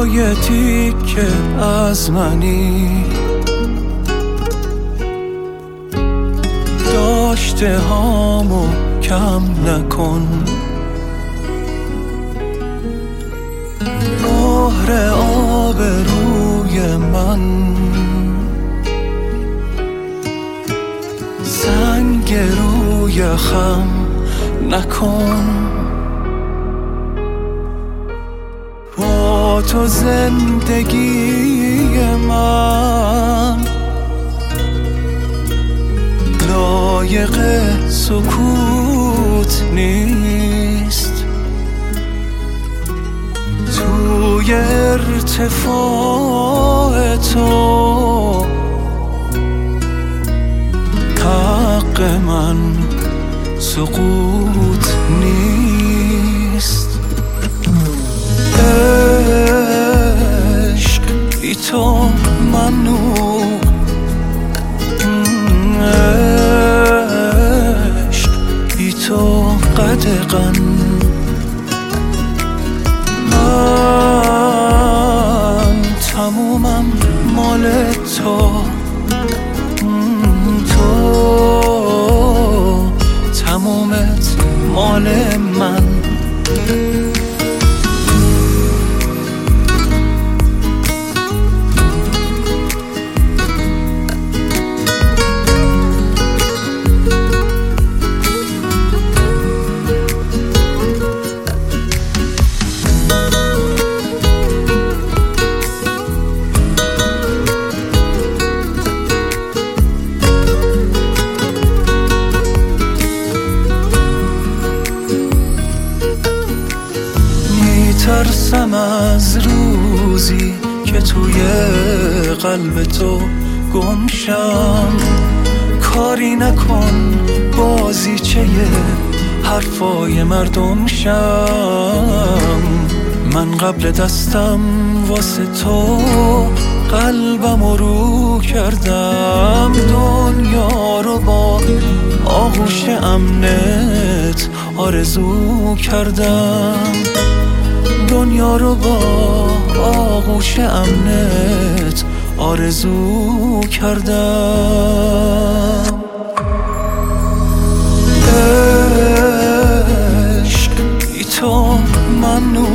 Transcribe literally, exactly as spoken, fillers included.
یه تیکه از منی، داشته هامو کم نکن. مهر آب روی من، سنگ روی خم نکن. با تو زندگی من لایق سکوت نیست. توی ارتفاع تو حق من سقوط نیست. عشق بی تو ممنوع، عشق بی تو قدغن. من تمومم مال تو، تو تمومت مال من. ترسم از روزی که توی قلب تو گمشم. کاری نکن بازیچه حرفای مردم شم. من قبل دستم واسه تو قلبم رو کردم. دنیا رو با آغوش امنت آرزو کردم. دنیا رو با آغوش امنت آرزو کردم. عشق بی تو ممنوع،